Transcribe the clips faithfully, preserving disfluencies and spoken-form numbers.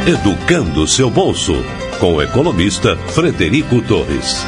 Educando seu bolso, com o economista Frederico Torres.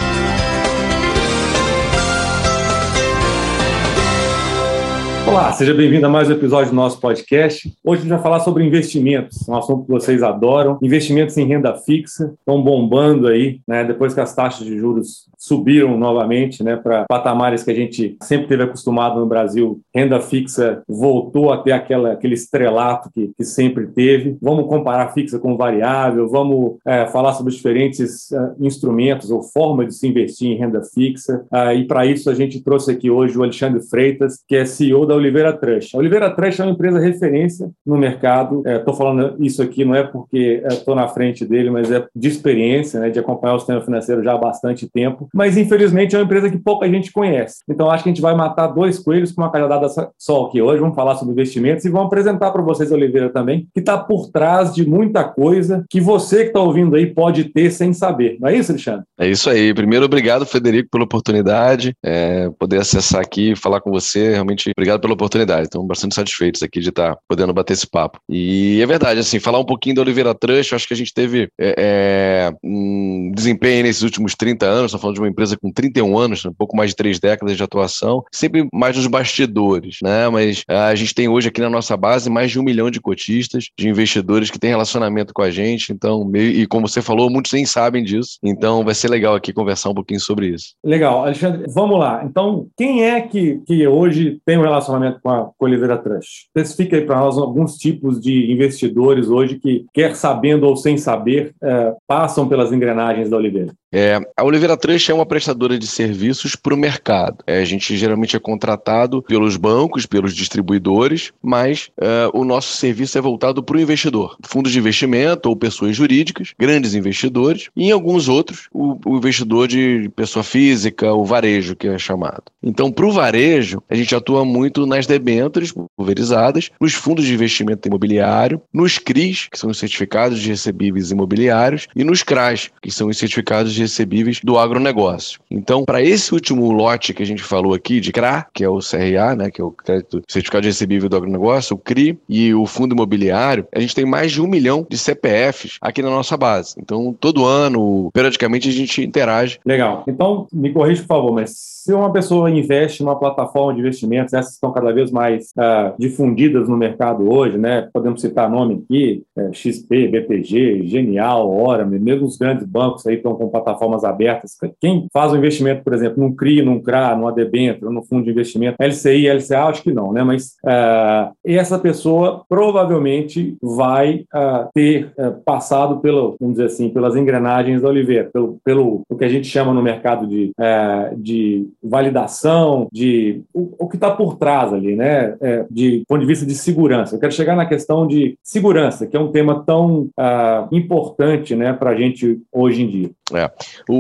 Olá, seja bem-vindo a mais um episódio do nosso podcast. Hoje a gente vai falar sobre investimentos, um assunto que vocês adoram. Investimentos em renda fixa estão bombando aí, né? Depois que as taxas de juros subiram novamente, né, para patamares que a gente sempre teve acostumado no Brasil. Renda fixa voltou a ter aquela, aquele estrelato que, que sempre teve. Vamos comparar fixa com variável, vamos é, falar sobre diferentes uh, instrumentos ou formas de se investir em renda fixa. Uh, e para isso a gente trouxe aqui hoje o Alexandre Freitas, que é C E O da Oliveira Trust. A Oliveira Trust é uma empresa referência no mercado. Estou é, falando isso aqui não é porque estou é, na frente dele, mas é de experiência, né, de acompanhar o sistema financeiro já há bastante tempo. Mas, infelizmente, é uma empresa que pouca gente conhece. Então, acho que a gente vai matar dois coelhos com uma cajadada só aqui hoje. Vamos falar sobre investimentos e vamos apresentar para vocês a Oliveira também, que está por trás de muita coisa que você que está ouvindo aí pode ter sem saber. Não é isso, Alexandre? É isso aí. Primeiro, obrigado, Frederico, pela oportunidade. É, poder acessar aqui e falar com você. Realmente, obrigado pela oportunidade. Estamos bastante satisfeitos aqui de estar podendo bater esse papo. E é verdade, assim, falar um pouquinho da Oliveira Trust, eu acho que a gente teve é, é, um desempenho nesses últimos trinta anos, estamos falando de uma empresa com trinta e um anos, um pouco mais de três décadas de atuação, sempre mais nos bastidores, né? Mas a gente tem hoje aqui na nossa base mais de um milhão de cotistas, de investidores que têm relacionamento com a gente, então, e como você falou, muitos nem sabem disso, então vai ser legal aqui conversar um pouquinho sobre isso. Legal, Alexandre, vamos lá. Então, quem é que, que hoje tem um relacionamento com a, com a Oliveira Trust? Especifica aí para nós alguns tipos de investidores hoje que, quer sabendo ou sem saber, é, passam pelas engrenagens da Oliveira. É, a Oliveira Trust é uma prestadora de serviços para o mercado. É, a gente geralmente é contratado pelos bancos, pelos distribuidores, mas é, o nosso serviço é voltado para o investidor. Fundos de investimento ou pessoas jurídicas, grandes investidores, e em alguns outros, o, o investidor de pessoa física, o varejo, que é chamado. Então, para o varejo, a gente atua muito nas debêntures pulverizadas, nos fundos de investimento imobiliário, nos C R Is, que são os certificados de recebíveis imobiliários, e nos C R As, que são os certificados de recebíveis do agronegócio. Então, para esse último lote que a gente falou aqui, de C R A, que é o C R A, né, que é o crédito certificado de recebível do agronegócio, o C R I e o fundo imobiliário, a gente tem mais de um milhão de C P Fs aqui na nossa base. Então, todo ano, periodicamente, a gente interage. Legal. Então, me corrija, por favor, mas se uma pessoa investe numa plataforma de investimentos, essas estão cada vez mais uh, difundidas no mercado hoje, né? Podemos citar nome aqui, é, X P, B T G, Genial, Orame, mesmo os grandes bancos aí estão com plataformas abertas. Quem faz um investimento, por exemplo, num C R I, num C R A, numa debênture, no fundo de investimento, L C I, L C A, acho que não, né? Mas uh, essa pessoa provavelmente vai uh, ter uh, passado pelo, vamos dizer assim, pelas engrenagens da Oliveira, pelo, pelo o que a gente chama no mercado de, uh, de validação, de o, o que está por trás ali, né? É, de ponto de vista de segurança. Eu quero chegar na questão de segurança, que é um tema tão uh, importante, né, para a gente hoje em dia. É.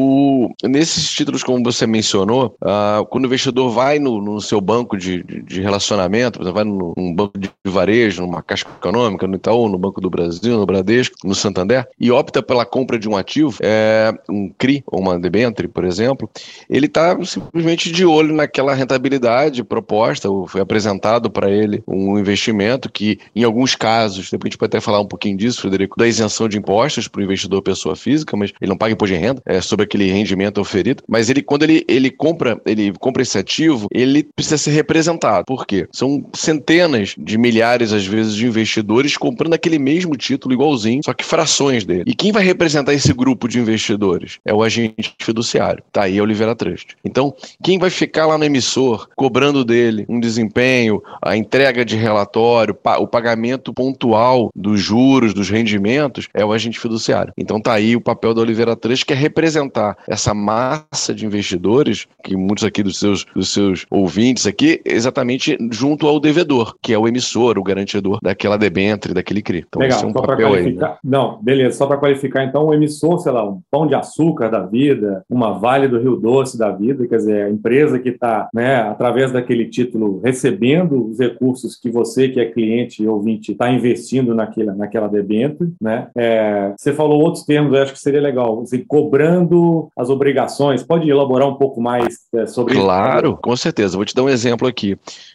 O, nesses títulos, como você mencionou, uh, quando o investidor vai no, no seu banco de, de relacionamento, por exemplo, vai no, num banco de varejo, numa Caixa Econômica, no Itaú, no Banco do Brasil, no Bradesco, no Santander, e opta pela compra de um ativo, é, um C R I ou uma debênture, por exemplo, ele está simplesmente de olho naquela rentabilidade proposta, ou foi apresentado para ele um investimento que, em alguns casos, depois a gente pode até falar um pouquinho disso, Frederico, da isenção de impostos para o investidor pessoa física, mas ele não paga imposto de renda, é, sobre aquele rendimento oferido, mas ele, quando ele, ele, compra, ele compra esse ativo, ele precisa ser representado. Por quê? São centenas de milhares, às vezes, de investidores comprando aquele mesmo título igualzinho, só que frações dele. E quem vai representar esse grupo de investidores? É o agente fiduciário. Tá aí a Oliveira Trust. Então, quem vai ficar lá no emissor, cobrando dele um desempenho, a entrega de relatório, o pagamento pontual dos juros, dos rendimentos, é o agente fiduciário. Então tá aí o papel da Oliveira Trust, que é representar essa massa de investidores, que muitos aqui dos seus, dos seus ouvintes aqui, exatamente junto ao devedor, que é o emissor, o garantidor daquela debênture, daquele C R I. Então, legal, esse é um só para qualificar. Aí, né? Não, beleza, só para qualificar, então, o emissor, sei lá, um Pão de Açúcar da vida, uma Vale do Rio Doce da vida, quer dizer, a empresa que está, né, através daquele título, recebendo os recursos que você, que é cliente e ouvinte, está investindo naquela, naquela debênture, né? É, você falou outros termos, eu acho que seria legal, assim, cobrando as obrigações. Pode elaborar um pouco mais é, sobre Claro, isso? Claro, com certeza. Vou te dar um exemplo aqui.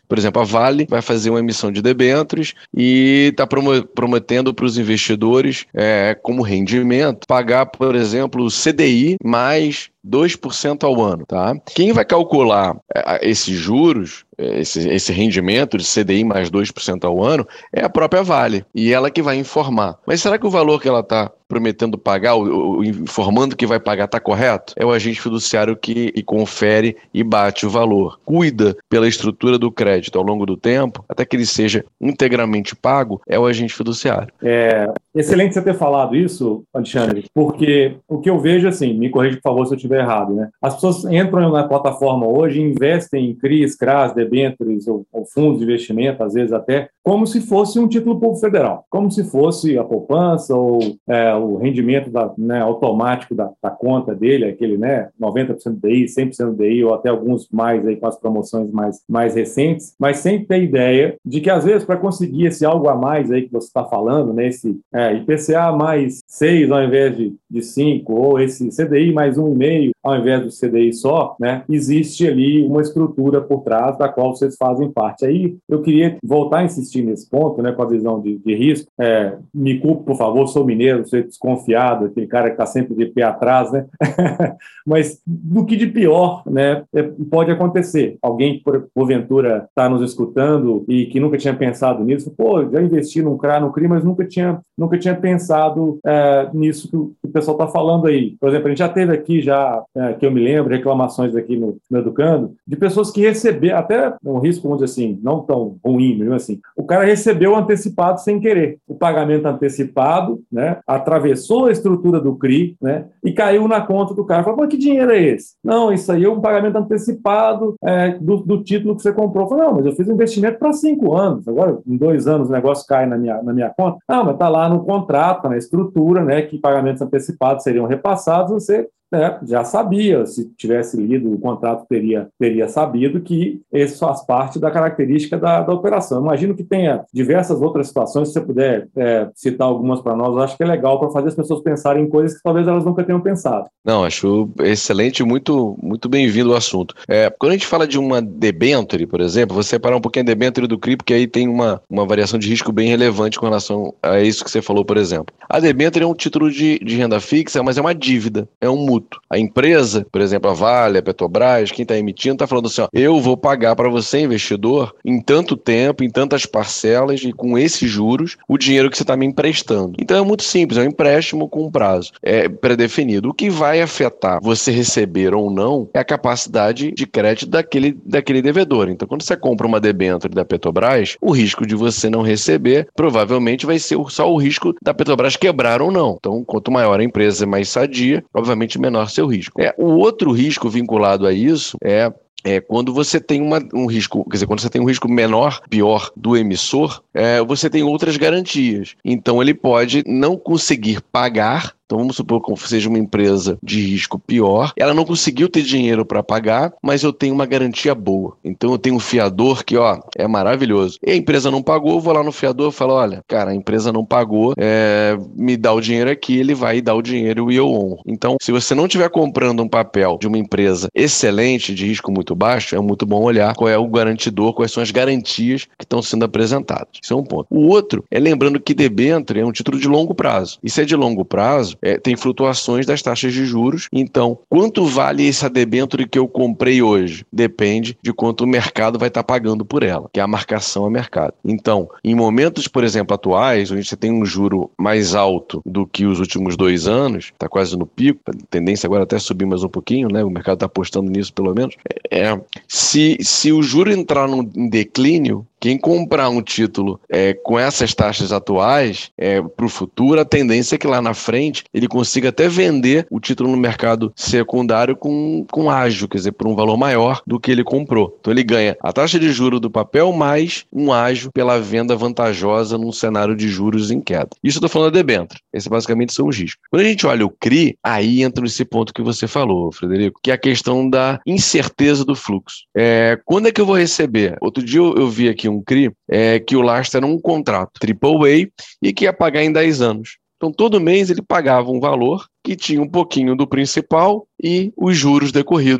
Por exemplo, a Vale vai fazer uma emissão de debêntures e está prometendo para os investidores, é, como rendimento, pagar, por exemplo, o C D I mais dois por cento ao ano, tá? Quem vai calcular é, esses juros, esse, esse rendimento de C D I mais dois por cento ao ano, é a própria Vale, e ela que vai informar. Mas será que o valor que ela está prometendo pagar, o, o, informando que vai pagar, está correto? É o agente fiduciário que e confere e bate o valor. Cuida pela estrutura do crédito ao longo do tempo, até que ele seja integralmente pago, é o agente fiduciário. É excelente você ter falado isso, Alexandre, porque o que eu vejo, assim, me corrija, por favor, se eu estiver errado, né? As pessoas entram na plataforma hoje, investem em C R Is, C R As, debêntures ou, ou fundos de investimento, às vezes até, como se fosse um título público federal, como se fosse a poupança ou é, o rendimento da, né, automático da, da conta dele, aquele, né, noventa por cento do D I, cem por cento do D I, ou até alguns mais aí com as promoções mais, mais recentes, mas sem ter ideia de que, às vezes, para conseguir esse algo a mais aí que você está falando, né, esse é, I P C A mais seis ao invés de, de cinco, ou esse C D I mais um vírgula cinco ao invés do C D I só, né, existe ali uma estrutura por trás da qual vocês fazem parte. Aí eu queria voltar a insistir nesse ponto, né, com a visão de, de risco. É, me culpe, por favor, sou mineiro, sou desconfiado, aquele cara que está sempre de pé atrás, né? Mas do que de pior, né, é, pode acontecer. Alguém, por, porventura, está nos escutando e que nunca tinha pensado nisso, pô, já investi num C R A, no C R I, mas nunca tinha, nunca tinha pensado é, nisso que o, que o pessoal está falando aí. Por exemplo, a gente já teve aqui, já, é, que eu me lembro, reclamações aqui no, no Educando, de pessoas que receberam, até um risco, vamos dizer assim, não tão ruim, mesmo assim, o cara recebeu antecipado sem querer. O pagamento antecipado, né, atravessou a estrutura do C R I, né, e caiu na conta do cara. Falou, mas que dinheiro é esse? Não, isso aí é um pagamento antecipado é, do, do título que você comprou. Falei, não, mas eu fiz um investimento para cinco anos, agora em dois anos o negócio cai na minha, na minha conta. Não, mas está lá no contrato, na estrutura, né, que pagamentos antecipados seriam repassados, você É, já sabia, se tivesse lido o contrato, teria, teria sabido que isso faz parte da característica da, da operação. Imagino que tenha diversas outras situações, se você puder é, citar algumas para nós, eu acho que é legal para fazer as pessoas pensarem em coisas que talvez elas nunca tenham pensado. Não, acho excelente e muito, muito bem-vindo o assunto. É, quando a gente fala de uma debênture, por exemplo, vou separar um pouquinho a debênture do C R I, porque aí tem uma, uma variação de risco bem relevante com relação a isso que você falou, por exemplo. A debênture é um título de, de renda fixa, mas é uma dívida, é um mútuo. A empresa, por exemplo, a Vale, a Petrobras, quem está emitindo, está falando assim, ó, eu vou pagar para você, investidor, em tanto tempo, em tantas parcelas e com esses juros, o dinheiro que você está me emprestando. Então é muito simples, é um empréstimo com um prazo é pré-definido. O que vai afetar você receber ou não é a capacidade de crédito daquele, daquele devedor. Então, quando você compra uma debênture da Petrobras, o risco de você não receber provavelmente vai ser só o risco da Petrobras quebrar ou não. Então, quanto maior a empresa mais sadia, obviamente menor seu risco. É, o outro risco vinculado a isso é É quando você tem uma, um risco, quer dizer, quando você tem um risco menor, pior do emissor, é, você tem outras garantias. Então ele pode não conseguir pagar. Então vamos supor que seja uma empresa de risco pior, ela não conseguiu ter dinheiro para pagar, mas eu tenho uma garantia boa. Então eu tenho um fiador que, ó, é maravilhoso. E a empresa não pagou, eu vou lá no fiador e falo, olha, cara, a empresa não pagou, é, me dá o dinheiro aqui, ele vai dar o dinheiro e eu honro. Então, se você não estiver comprando um papel de uma empresa excelente, de risco muito baixo, é muito bom olhar qual é o garantidor, quais são as garantias que estão sendo apresentadas. Isso é um ponto. O outro é lembrando que debênture é um título de longo prazo. E se é de longo prazo, É, tem flutuações das taxas de juros. Então, quanto vale essa debênture que eu comprei hoje? Depende de quanto o mercado vai estar pagando por ela, que é a marcação a mercado. Então, em momentos, por exemplo, atuais, onde você tem um juro mais alto do que os últimos dois anos, está quase no pico, a tendência agora até subir mais um pouquinho, né? O mercado está apostando nisso pelo menos. É, se, se o juro entrar num declínio, quem comprar um título é, com essas taxas atuais é, para o futuro, a tendência é que lá na frente ele consiga até vender o título no mercado secundário com, com ágio, quer dizer, por um valor maior do que ele comprou. Então ele ganha a taxa de juros do papel mais um ágio pela venda vantajosa num cenário de juros em queda. Isso eu estou falando da debênture. Esses basicamente são os riscos. Quando a gente olha o C R I, aí entra nesse ponto que você falou, Frederico, que é a questão da incerteza do fluxo. É, quando é que eu vou receber? Outro dia eu, eu vi aqui um C R I é, que o lastro era um contrato triplo A e que ia pagar em dez anos. Então, todo mês ele pagava um valor que tinha um pouquinho do principal e os juros decorridos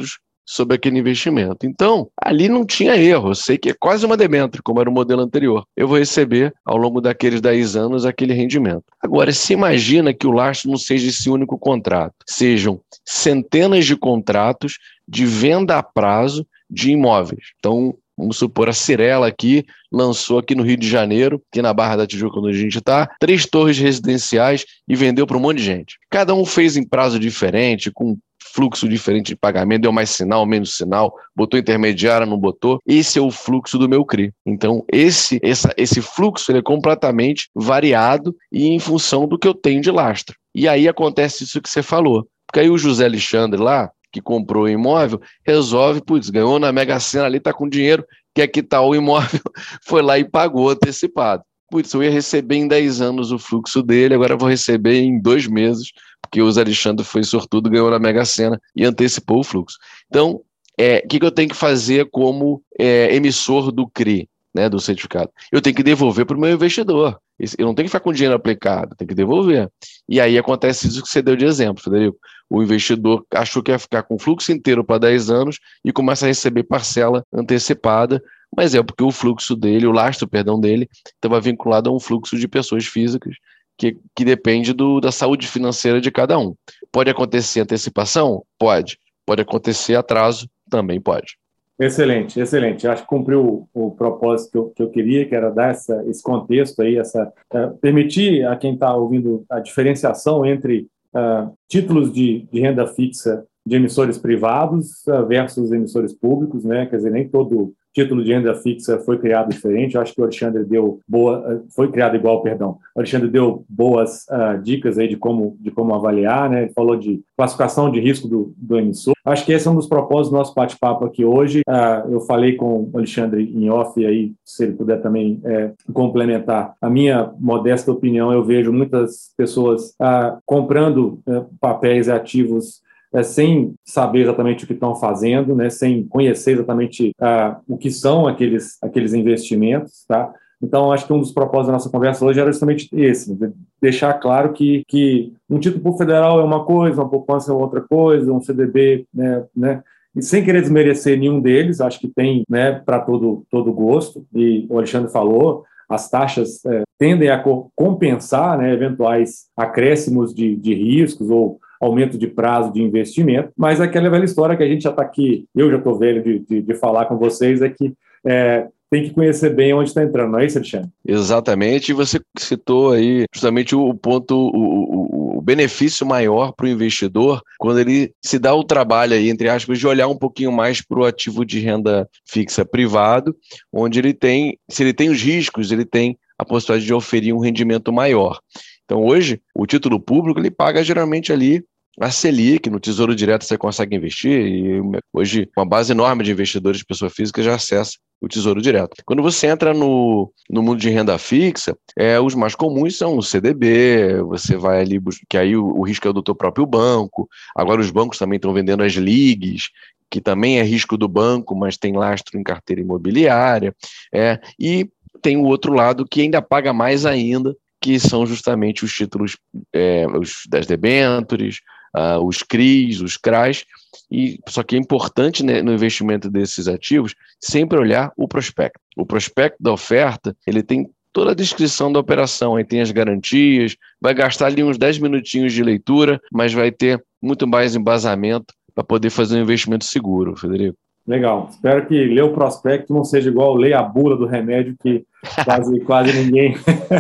sobre aquele investimento. Então, ali não tinha erro, eu sei que é quase uma debênture, como era o modelo anterior. Eu vou receber, ao longo daqueles dez anos, aquele rendimento. Agora, se imagina que o lastro não seja esse único contrato, sejam centenas de contratos de venda a prazo de imóveis. Então, vamos supor, a Cirela aqui lançou aqui no Rio de Janeiro, aqui na Barra da Tijuca, onde a gente está, três torres residenciais e vendeu para um monte de gente. Cada um fez em prazo diferente, com fluxo diferente de pagamento, deu mais sinal, menos sinal, botou intermediária, não botou. Esse é o fluxo do meu C R I. Então, esse, essa, esse fluxo ele é completamente variado e em função do que eu tenho de lastro. E aí acontece isso que você falou. Porque aí o José Alexandre lá, que comprou o imóvel, resolve, putz, ganhou na Mega Sena ali, tá com dinheiro, quer quitar o imóvel, foi lá e pagou antecipado. Putz, eu ia receber em dez anos o fluxo dele, agora eu vou receber em dois meses, porque o José Alexandre foi sortudo, ganhou na Mega Sena e antecipou o fluxo. Então, é, o que, que eu tenho que fazer como é, emissor do C R I, né, do certificado? Eu tenho que devolver para o meu investidor. Eu não tenho que ficar com o dinheiro aplicado, tenho que devolver. E aí acontece isso que você deu de exemplo, Frederico. O investidor achou que ia ficar com o fluxo inteiro para dez anos e começa a receber parcela antecipada, mas é porque o fluxo dele, o lastro, perdão, dele, estava vinculado a um fluxo de pessoas físicas que, que depende do, da saúde financeira de cada um. Pode acontecer antecipação? Pode. Pode acontecer atraso? Também pode. Excelente, excelente. Acho que cumpriu o, o propósito que eu, que eu queria, que era dar essa, esse contexto aí, essa, uh, permitir a quem está ouvindo a diferenciação entre uh, títulos de, de renda fixa de emissores privados uh, versus emissores públicos, né? Quer dizer, nem todo título de renda fixa foi criado diferente. Eu acho que o Alexandre deu boa, foi criado igual, perdão. O Alexandre deu boas uh, dicas aí de como, de como avaliar, né? Ele falou de classificação de risco do, do emissor. Acho que esse é um dos propósitos do nosso bate-papo aqui hoje. Uh, eu falei com o Alexandre em off, e aí, se ele puder também é, complementar. A minha modesta opinião, eu vejo muitas pessoas uh, comprando uh, papéis ativos É, sem saber exatamente o que estão fazendo, né, sem conhecer exatamente uh, o que são aqueles, aqueles investimentos, tá? Então, acho que um dos propósitos da nossa conversa hoje era justamente esse, deixar claro que, que um título público federal é uma coisa, uma poupança é outra coisa, um C D B, né, né, e sem querer desmerecer nenhum deles, acho que tem, né, para todo, todo gosto, e o Alexandre falou, as taxas é, tendem a co- compensar, né, eventuais acréscimos de, de riscos ou aumento de prazo de investimento, mas aquela velha história que a gente já está aqui, eu já estou velho de, de, de falar com vocês, é que é, tem que conhecer bem onde está entrando, não é isso, Alexandre? Exatamente, e você citou aí justamente o ponto, o, o, o benefício maior para o investidor quando ele se dá o trabalho aí, entre aspas, de olhar um pouquinho mais para o ativo de renda fixa privado, onde ele tem, se ele tem os riscos, ele tem a possibilidade de oferir um rendimento maior. Então hoje, o título público ele paga geralmente ali a Selic, no Tesouro Direto você consegue investir, e hoje uma base enorme de investidores de pessoa física já acessa o Tesouro Direto. Quando você entra no, no mundo de renda fixa, é, os mais comuns são o C D B, você vai ali, que aí o, o risco é do teu próprio banco, agora os bancos também estão vendendo as ligs, que também é risco do banco, mas tem lastro em carteira imobiliária, é, e tem o outro lado que ainda paga mais ainda, que são justamente os títulos é, os, das debêntures, Uh, os C R Is, os C R As, e, só que é importante, né, no investimento desses ativos sempre olhar o prospecto. O prospecto da oferta, ele tem toda a descrição da operação, aí tem as garantias, vai gastar ali uns dez minutinhos de leitura, mas vai ter muito mais embasamento para poder fazer um investimento seguro, Frederico. Legal. Espero que ler o prospecto não seja igual ler a bula do remédio, que quase, quase ninguém...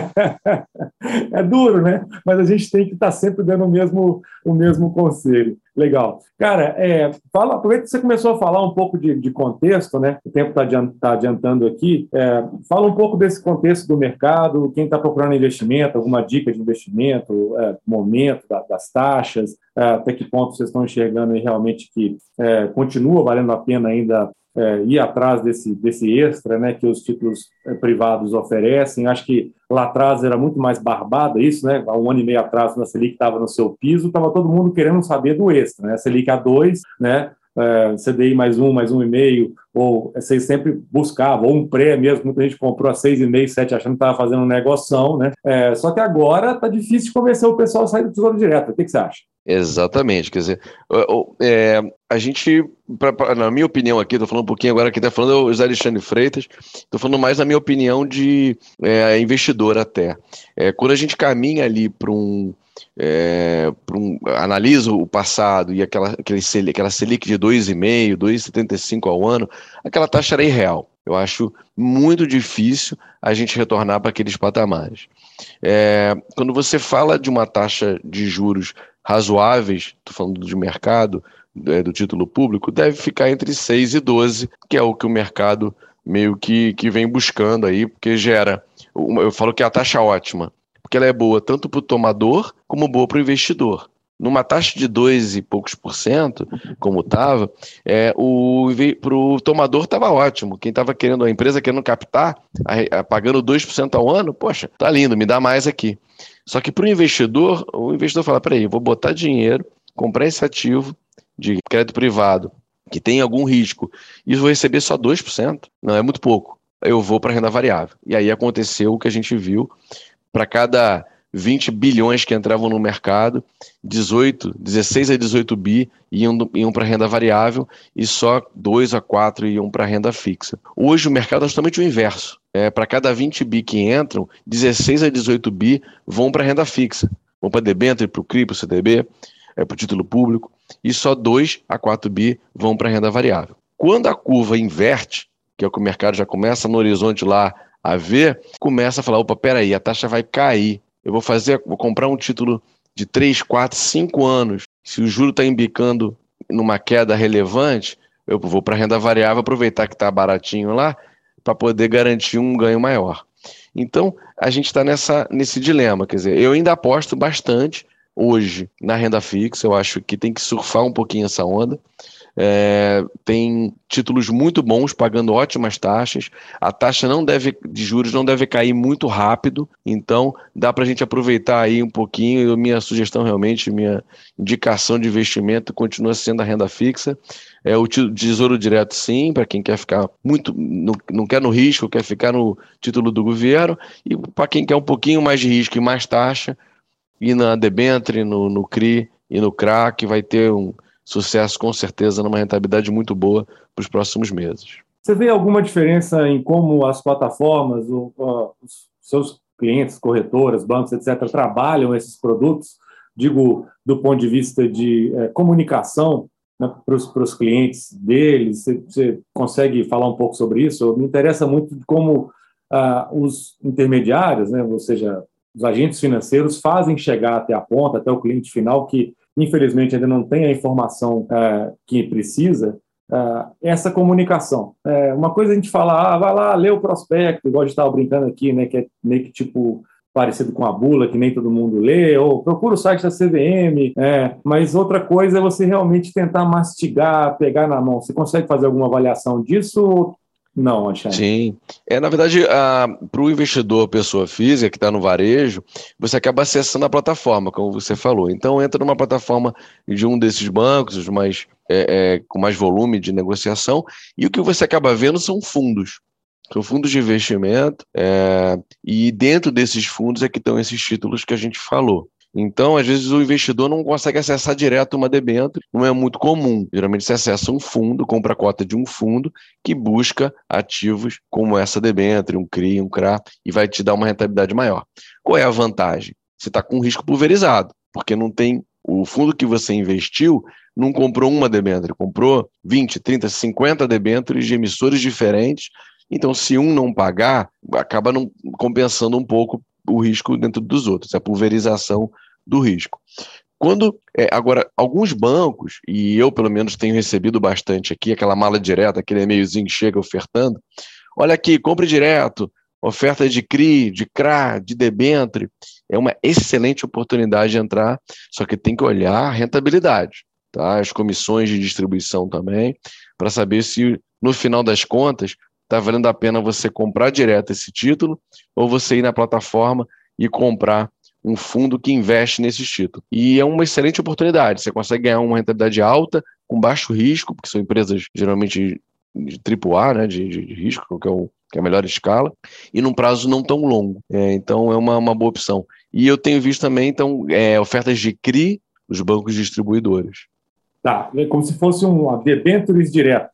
É duro, né? Mas a gente tem que estar sempre dando o mesmo, o mesmo conselho. Legal. Cara, é, fala, aproveita que você começou a falar um pouco de, de contexto, né? O tempo está tá adiantando aqui. É, fala um pouco desse contexto do mercado, quem está procurando investimento, alguma dica de investimento, é, momento da, das taxas, é, até que ponto vocês estão enxergando aí realmente que é, continua valendo a pena ainda É, ir atrás desse, desse extra, né, que os títulos é, privados oferecem. Acho que lá atrás era muito mais barbado isso, né? Há um ano e meio atrás, quando a Selic estava no seu piso, estava todo mundo querendo saber do extra, né? A Selic a dois, né? É, C D I mais um, mais um e meio, ou vocês sempre buscavam, ou um pré mesmo, muita gente comprou a seis e meio, sete, achando que estava fazendo um negoção, né? É, só que agora está difícil de convencer o pessoal a sair do Tesouro Direto. O que, que você acha? Exatamente, quer dizer, é, a gente, pra, pra, na minha opinião aqui, estou falando um pouquinho agora, quem está falando é o José Alexandre Freitas, estou falando mais na minha opinião de é, investidor até. É, quando a gente caminha ali para um, é, um, analisa o passado e aquela, aquele, aquela Selic de dois vírgula cinco, dois vírgula setenta e cinco ao ano, aquela taxa era irreal. Eu acho muito difícil a gente retornar para aqueles patamares. É, quando você fala de uma taxa de juros razoáveis, estou falando de mercado, é, do título público, deve ficar entre seis e doze, que é o que o mercado meio que, que vem buscando aí, porque gera, eu falo que é a taxa ótima, porque ela é boa tanto para o tomador como boa para o investidor. Numa taxa de dois e poucos por cento, como estava, é, para o tomador estava ótimo. Quem estava querendo, a empresa querendo captar, a, a, pagando dois por cento ao ano, poxa, tá lindo, me dá mais aqui. Só que para o investidor, o investidor fala, peraí, eu vou botar dinheiro, comprar esse ativo de crédito privado, que tem algum risco, e vou receber só dois por cento. Não, é muito pouco. Eu vou para a renda variável. E aí aconteceu o que a gente viu, para cada vinte bilhões que entravam no mercado, dezoito, dezesseis a dezoito bi iam, iam para renda variável e só dois a quatro iam para renda fixa. Hoje o mercado é justamente o inverso. É, para cada vinte bi que entram, dezesseis a dezoito bi vão para renda fixa. Vão para debênture, para o C R I, para o C D B, é, para o título público, e só dois a quatro bi vão para renda variável. Quando a curva inverte, que é o que o mercado já começa no horizonte lá a ver, começa a falar, opa, peraí, a taxa vai cair. Eu vou fazer, vou comprar um título de três, quatro, cinco anos. Se o juro está embicando numa queda relevante, eu vou para a renda variável, aproveitar que está baratinho lá, para poder garantir um ganho maior. Então, a gente está nesse dilema. Quer dizer, eu ainda aposto bastante hoje na renda fixa. Eu acho que tem que surfar um pouquinho essa onda. É, tem títulos muito bons pagando ótimas taxas, a taxa não deve, de juros não deve cair muito rápido, então dá para a gente aproveitar aí um pouquinho. E minha sugestão realmente, minha indicação de investimento continua sendo a renda fixa, é o tesouro direto sim, para quem quer ficar muito, não, não quer no risco, quer ficar no título do governo, e para quem quer um pouquinho mais de risco e mais taxa, e na debênture, no, no C R I e no C R A, que vai ter um sucesso com certeza numa rentabilidade muito boa para os próximos meses. Você vê alguma diferença em como as plataformas, o, uh, os seus clientes, corretoras, bancos, etcétera, trabalham esses produtos? Digo, do ponto de vista de eh, comunicação, né, para os clientes deles. Você, você consegue falar um pouco sobre isso? Me interessa muito de como uh, os intermediários, né, ou seja, os agentes financeiros, fazem chegar até a ponta, até o cliente final, que infelizmente ainda não tem a informação uh, que precisa, uh, essa comunicação. Uh, uma coisa é a gente falar, ah, vai lá, lê o prospecto, igual a gente estava brincando aqui, né, que é meio que tipo parecido com a bula, que nem todo mundo lê, ou procura o site da C V M, é, mas outra coisa é você realmente tentar mastigar, pegar na mão. Você consegue fazer alguma avaliação disso? Não, Alexandre. Sim. É, na verdade, para o investidor, pessoa física, que está no varejo, você acaba acessando a plataforma, como você falou. Então, entra numa plataforma de um desses bancos, os mais, é, é, com mais volume de negociação, e o que você acaba vendo são fundos. São fundos de investimento, é, e dentro desses fundos é que estão esses títulos que a gente falou. Então, às vezes, o investidor não consegue acessar direto uma debênture, não é muito comum. Geralmente, você acessa um fundo, compra a cota de um fundo que busca ativos como essa debênture, um C R I, um C R A, e vai te dar uma rentabilidade maior. Qual é a vantagem? Você está com um risco pulverizado, porque não tem o fundo que você investiu, não comprou uma debênture, comprou vinte, trinta, cinquenta debêntures de emissores diferentes. Então, se um não pagar, acaba não compensando um pouco o risco dentro dos outros, a pulverização do risco. Quando, é, agora, alguns bancos, e eu pelo menos tenho recebido bastante aqui, aquela mala direta, aquele e-mailzinho que chega ofertando, olha aqui, compre direto, oferta de C R I, de C R A, de debênture, é uma excelente oportunidade de entrar, só que tem que olhar a rentabilidade, tá? As comissões de distribuição também, para saber se no final das contas está valendo a pena você comprar direto esse título ou você ir na plataforma e comprar um fundo que investe nesses títulos. E é uma excelente oportunidade. Você consegue ganhar uma rentabilidade alta, com baixo risco, porque são empresas geralmente de triplo A, né, de, de, de risco, que é, o, que é a melhor escala, e num prazo não tão longo. É, então é uma, uma boa opção. E eu tenho visto também então, é, ofertas de C R I os bancos distribuidores. Tá, é como se fosse um debêntures direto.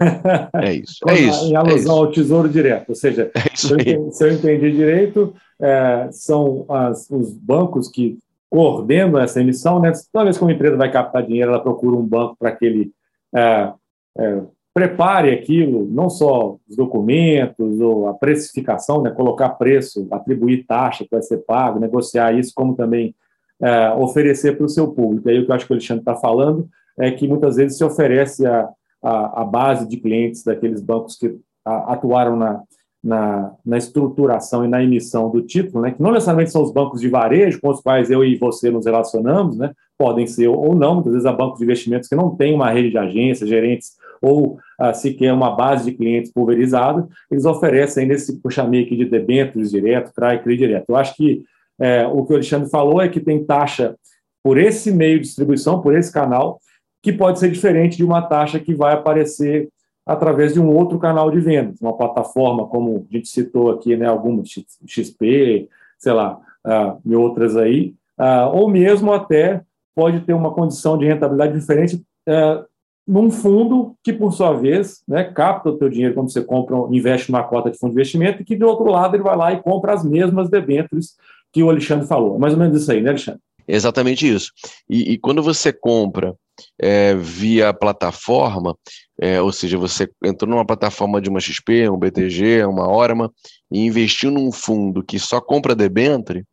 É isso, é isso. Em alusão é isso. ao Tesouro Direto. Ou seja, é isso se, eu entendi, se eu entendi direito, é, são as, os bancos que coordenam essa emissão, né? Toda vez que uma empresa vai captar dinheiro, ela procura um banco para que ele é, é, prepare aquilo, não só os documentos ou a precificação, né? Colocar preço, atribuir taxa que vai ser pago, negociar isso, como também é, oferecer para o seu público. Aí o que eu acho que o Alexandre está falando é que muitas vezes se oferece a A, a base de clientes daqueles bancos que a, atuaram na, na, na estruturação e na emissão do título, né, que não necessariamente são os bancos de varejo com os quais eu e você nos relacionamos, né, podem ser ou não, muitas vezes há bancos de investimentos que não têm uma rede de agências, gerentes ou ah, sequer uma base de clientes pulverizada, eles oferecem nesse, eu chamei aqui de debêntures direto, C R A e C R I direto. Eu acho que é, o que o Alexandre falou é que tem taxa por esse meio de distribuição, por esse canal, que pode ser diferente de uma taxa que vai aparecer através de um outro canal de vendas, uma plataforma, como a gente citou aqui, né, algumas, X P, sei lá, uh, e outras aí, uh, ou mesmo até pode ter uma condição de rentabilidade diferente uh, num fundo que, por sua vez, né, capta o teu dinheiro quando você compra, investe numa cota de fundo de investimento e que, do outro lado, ele vai lá e compra as mesmas debêntures que o Alexandre falou. É mais ou menos isso aí, né, Alexandre? Exatamente isso. E, e quando você compra é, via plataforma, é, ou seja, você entrou numa plataforma de uma X P, um B T G, uma Orama, e investiu num fundo que só compra debênture,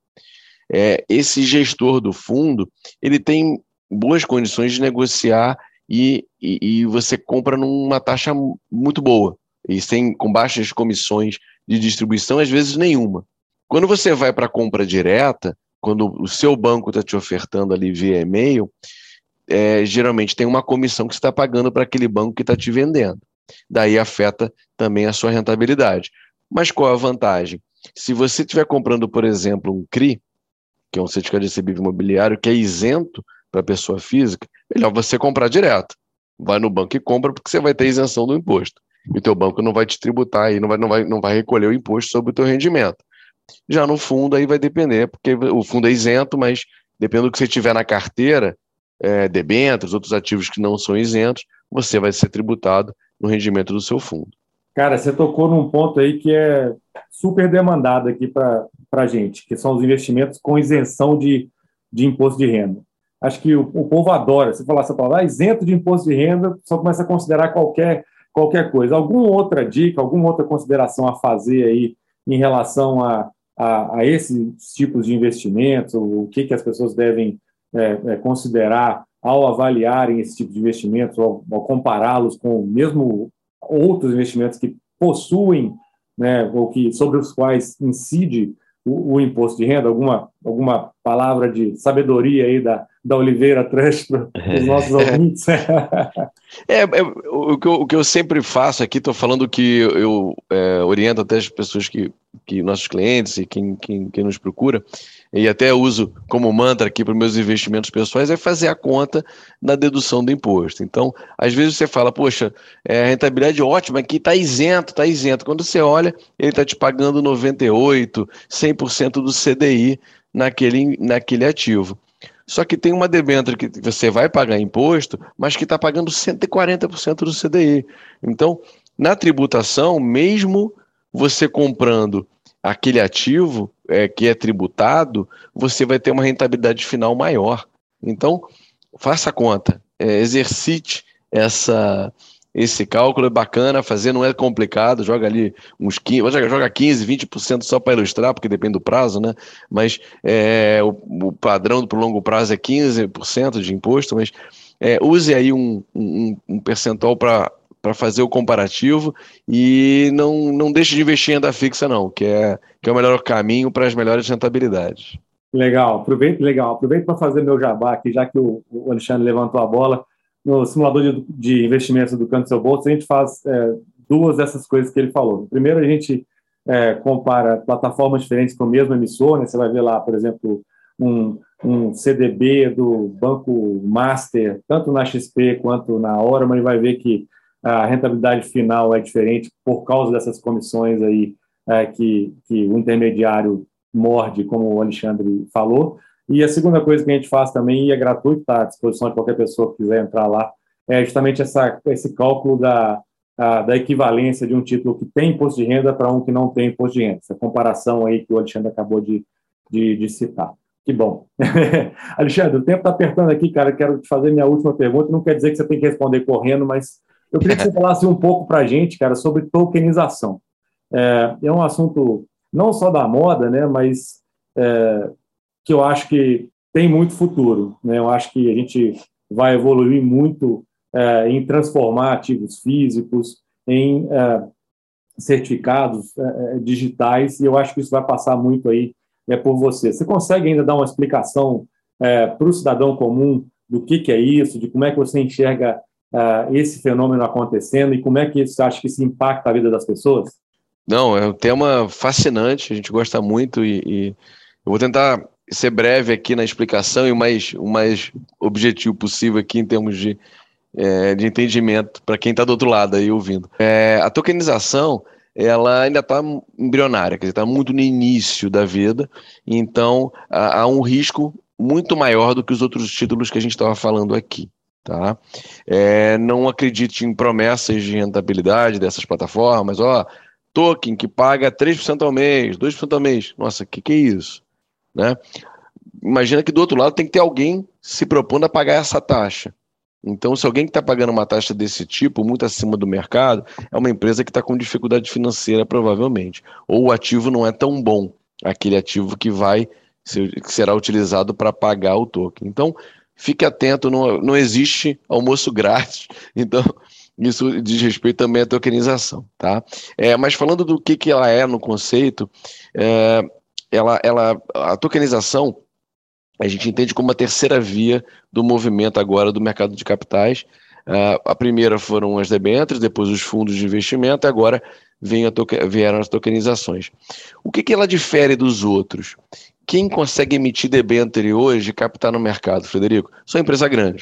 é, esse gestor do fundo, ele tem boas condições de negociar e, e, e você compra numa taxa muito boa, e sem, com baixas comissões de distribuição, às vezes nenhuma. Quando você vai para a compra direta, quando o seu banco está te ofertando ali via e-mail, é, geralmente tem uma comissão que você está pagando para aquele banco que está te vendendo. Daí afeta também a sua rentabilidade. Mas qual a vantagem? Se você estiver comprando, por exemplo, um C R I, que é um certificado de recebível imobiliário, que é isento para a pessoa física, melhor você comprar direto. Vai no banco e compra, porque você vai ter isenção do imposto. E o teu banco não vai te tributar, e não vai, não vai, não vai recolher o imposto sobre o teu rendimento. Já no fundo, aí vai depender, porque o fundo é isento, mas dependendo do que você tiver na carteira, é, debêntures, outros ativos que não são isentos, você vai ser tributado no rendimento do seu fundo. Cara, você tocou num ponto aí que é super demandado aqui para a gente, que são os investimentos com isenção de, de imposto de renda. Acho que o, o povo adora. Você falar essa palavra, ah, isento de imposto de renda, só começa a considerar qualquer, qualquer coisa. Alguma outra dica, alguma outra consideração a fazer aí em relação a A, a esses tipos de investimentos, o que, que as pessoas devem é, é, considerar ao avaliarem esse tipo de investimentos, ao, ao compará-los com mesmo outros investimentos que possuem, né, ou que, sobre os quais incide o, o imposto de renda? Alguma, alguma palavra de sabedoria aí da, da Oliveira Trust para os nossos ouvintes? É, é o, que eu, o que eu sempre faço aqui, estou falando que eu, eu é, oriento até as pessoas que, que nossos clientes e quem, quem, quem nos procura, e até uso como mantra aqui para os meus investimentos pessoais, é fazer a conta da dedução do imposto. Então, às vezes você fala, poxa, é, a rentabilidade é ótima, aqui está isento, está isento. Quando você olha, ele está te pagando noventa e oito por cento, cem por cento do C D I naquele, naquele ativo. Só que tem uma debênture que você vai pagar imposto, mas que está pagando cento e quarenta por cento do C D I. Então, na tributação, mesmo você comprando aquele ativo é, que é tributado, você vai ter uma rentabilidade final maior. Então, faça a conta, é, exercite essa, esse cálculo, é bacana fazer, não é complicado, joga ali uns quinze, joga quinze, vinte por cento só para ilustrar, porque depende do prazo, né? Mas é, o, o padrão para o longo prazo é quinze por cento de imposto, mas é, use aí um, um, um percentual para para fazer o comparativo e não, não deixe de investir em renda fixa não, que é, que é o melhor caminho para as melhores rentabilidades. Legal, aproveito, legal. Aproveito para fazer meu jabá aqui, já que o, o Alexandre levantou a bola. No simulador de, de investimentos do Canto do Seu Bolso, a gente faz é, duas dessas coisas que ele falou. Primeiro, a gente é, compara plataformas diferentes para o mesmo emissor, né? Você vai ver lá, por exemplo, um, um C D B do Banco Master, tanto na X P quanto na Orama, e vai ver que a rentabilidade final é diferente por causa dessas comissões aí é, que, que o intermediário morde, como o Alexandre falou. E a segunda coisa que a gente faz também, e é gratuito, está à disposição de qualquer pessoa que quiser entrar lá, é justamente essa, esse cálculo da, a, da equivalência de um título que tem imposto de renda para um que não tem imposto de renda. Essa comparação aí que o Alexandre acabou de, de, de citar. Que bom. Alexandre, o tempo está apertando aqui, cara. Quero te fazer minha última pergunta. Não quer dizer que você tem que responder correndo, mas eu queria que você falasse um pouco para a gente, cara, sobre tokenização. É, é um assunto não só da moda, né, mas é, que eu acho que tem muito futuro, né? Eu acho que a gente vai evoluir muito é, em transformar ativos físicos em é, certificados é, digitais, e eu acho que isso vai passar muito aí é, por você. Você consegue ainda dar uma explicação é, para o cidadão comum do que, que é isso, de como é que você enxerga é, esse fenômeno acontecendo e como é que você acha que isso impacta a vida das pessoas? Não, é um tema fascinante, a gente gosta muito e, e eu vou tentar ser breve aqui na explicação e o mais, o mais objetivo possível aqui em termos de, é, de entendimento para quem está do outro lado aí ouvindo. É, a tokenização, ela ainda está embrionária, quer dizer, está muito no início da vida, então há, há um risco muito maior do que os outros títulos que a gente estava falando aqui. Tá? É, não acredite em promessas de rentabilidade dessas plataformas, ó, token que paga três por cento ao mês, dois por cento ao mês, nossa, o que, que é isso? Né? Imagina que do outro lado tem que ter alguém se propondo a pagar essa taxa. Então, se alguém que está pagando uma taxa desse tipo, muito acima do mercado, é uma empresa que está com dificuldade financeira, provavelmente. Ou o ativo não é tão bom, aquele ativo que vai ser, que será utilizado para pagar o token. Então, fique atento, não, não existe almoço grátis. Então, isso diz respeito também à tokenização. Tá? É, mas falando do que, que ela é no conceito, é, ela, ela, a tokenização a gente entende como uma terceira via do movimento agora do mercado de capitais. Uh, a primeira foram as debêntures, depois os fundos de investimento, e agora vem a token, vieram as tokenizações. O que, que ela difere dos outros? Quem consegue emitir debênture hoje e captar no mercado, Frederico? Só empresa grande.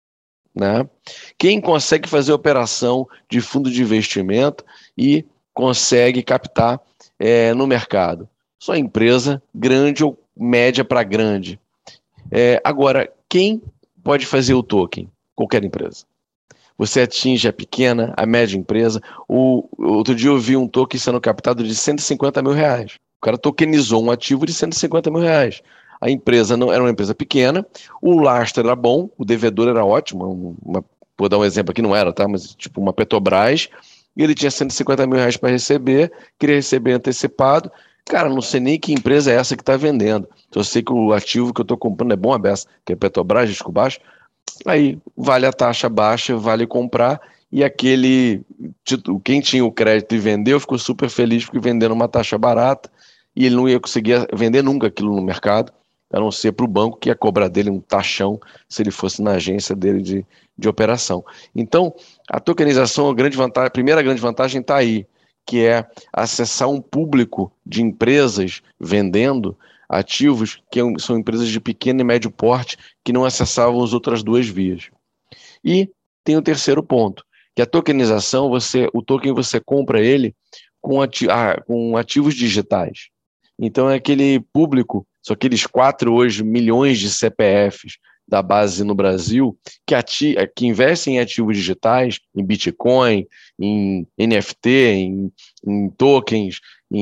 Né? Quem consegue fazer operação de fundo de investimento e consegue captar é, no mercado? Só empresa grande ou média para grande. É, agora, quem pode fazer o token? Qualquer empresa. Você atinge a pequena, a média empresa. O, outro dia eu vi um token sendo captado de cento e cinquenta mil reais. O cara tokenizou um ativo de cento e cinquenta mil reais. A empresa não era uma empresa pequena, o lastro era bom, o devedor era ótimo. Uma, vou dar um exemplo aqui, não era, tá? Mas tipo uma Petrobras, e ele tinha cento e cinquenta mil reais para receber, queria receber antecipado. Cara, não sei nem que empresa é essa que está vendendo. Eu sei que o ativo que eu estou comprando é bom a beça, que é Petrobras, risco baixo. Aí vale a taxa baixa, vale comprar. E aquele, quem tinha o crédito e vendeu, ficou super feliz porque vendendo uma taxa barata e ele não ia conseguir vender nunca aquilo no mercado, a não ser para o banco que ia cobrar dele um taxão se ele fosse na agência dele de, de operação. Então, a tokenização, a, grande vantagem, a primeira grande vantagem está aí, que é acessar um público de empresas vendendo ativos que são empresas de pequeno e médio porte que não acessavam as outras duas vias. E tem o terceiro ponto, que a tokenização, você, o token você compra ele com, ati- ah, com ativos digitais. Então é aquele público, são aqueles quatro hoje milhões de C P Fs da base no Brasil que, ati- que investem em ativos digitais, em Bitcoin, em N F T, em, em tokens,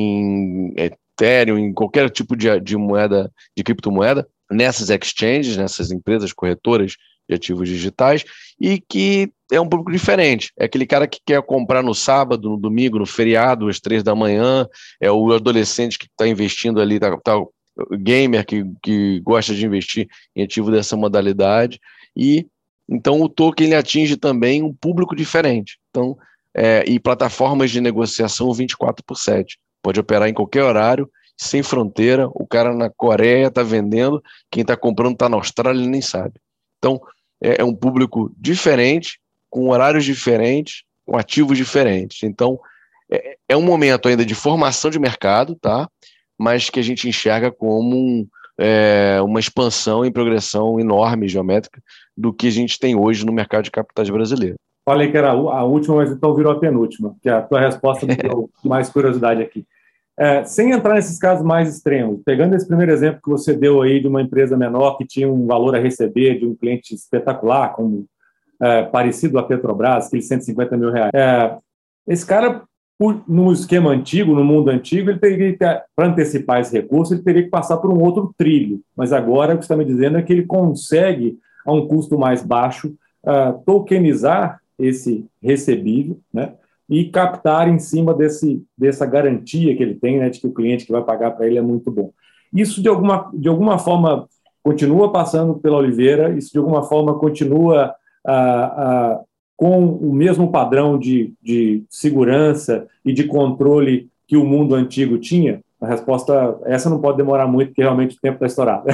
em Ethereum, em qualquer tipo de, de moeda, de criptomoeda, nessas exchanges, nessas empresas corretoras de ativos digitais, e que é um público diferente. É aquele cara que quer comprar no sábado, no domingo, no feriado, às três da manhã, é o adolescente que está investindo ali, tá, tá, o gamer que, que gosta de investir em ativo dessa modalidade, e então o token ele atinge também um público diferente. Então, é, e plataformas de negociação vinte e quatro por sete. Pode operar em qualquer horário, sem fronteira, o cara na Coreia está vendendo, quem está comprando está na Austrália, ele nem sabe. Então, é, é um público diferente, com horários diferentes, com ativos diferentes. Então, é, é um momento ainda de formação de mercado, tá? Mas que a gente enxerga como um, é, uma expansão e progressão enorme, geométrica, do que a gente tem hoje no mercado de capitais brasileiro. Falei que era a última, mas então virou a penúltima, que a tua resposta me deu mais curiosidade aqui. É, sem entrar nesses casos mais extremos, pegando esse primeiro exemplo que você deu aí de uma empresa menor que tinha um valor a receber de um cliente espetacular, como é, parecido à Petrobras, aqueles cento e cinquenta mil reais. É, esse cara, por, no esquema antigo, no mundo antigo, ele teria que, para antecipar esse recurso, ele teria que passar por um outro trilho. Mas agora o que você está me dizendo é que ele consegue, a um custo mais baixo, uh, tokenizar esse recebível, né? E captar em cima desse, dessa garantia que ele tem, né, de que o cliente que vai pagar para ele é muito bom. Isso, de alguma, de alguma forma, continua passando pela Oliveira, isso, de alguma forma, continua ah, ah, com o mesmo padrão de, de segurança e de controle que o mundo antigo tinha? A resposta, essa não pode demorar muito, porque realmente o tempo está estourado.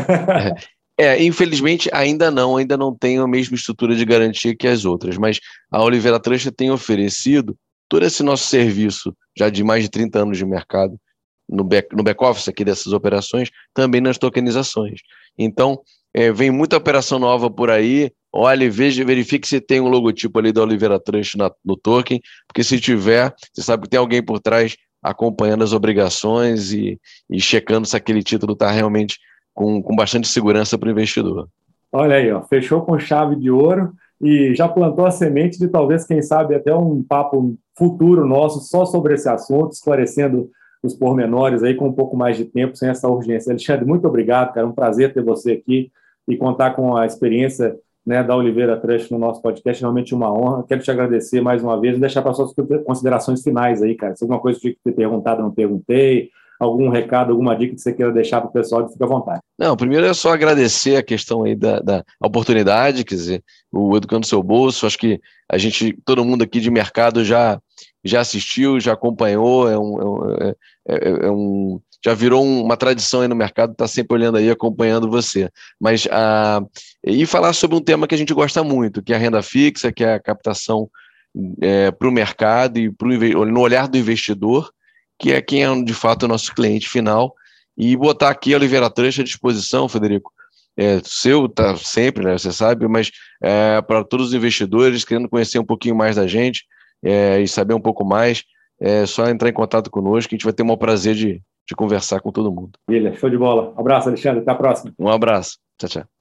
É, infelizmente ainda não, ainda não tem a mesma estrutura de garantia que as outras, mas a Oliveira Trust tem oferecido todo esse nosso serviço, já de mais de trinta anos de mercado, no back, no back-office aqui dessas operações, também nas tokenizações. Então, é, vem muita operação nova por aí, olhe, veja, verifique se tem um logotipo ali da Oliveira Trust na, no token, porque se tiver, você sabe que tem alguém por trás acompanhando as obrigações e, e checando se aquele título está realmente com, com bastante segurança para o investidor. Olha aí, ó, fechou com chave de ouro e já plantou a semente de talvez, quem sabe, até um papo futuro nosso só sobre esse assunto, esclarecendo os pormenores aí com um pouco mais de tempo, sem essa urgência. Alexandre, muito obrigado, cara, um prazer ter você aqui e contar com a experiência, né, da Oliveira Trust no nosso podcast, realmente uma honra. Quero te agradecer mais uma vez e deixar para suas considerações finais aí, cara. Se alguma coisa que eu tinha que ter perguntado, não perguntei, algum recado, alguma dica que você queira deixar para o pessoal, fica à vontade. Não, primeiro é só agradecer a questão aí da, da oportunidade, quer dizer, o Educando Seu Bolso, acho que a gente, todo mundo aqui de mercado já, já assistiu, já acompanhou, é um, é, é, é um, já virou uma tradição aí no mercado, está sempre olhando aí, acompanhando você. Mas, a, e falar sobre um tema que a gente gosta muito, que é a renda fixa, que é a captação é, para o mercado e pro, no olhar do investidor, que é quem é de fato o nosso cliente final, e botar aqui a Oliveira Trust à disposição, Frederico, é, seu tá sempre, né, você sabe, mas é, para todos os investidores querendo conhecer um pouquinho mais da gente é, e saber um pouco mais, é só entrar em contato conosco, que a gente vai ter o maior prazer de, de conversar com todo mundo. Beleza, show de bola. Um abraço, Alexandre, até a próxima. Um abraço, tchau, tchau.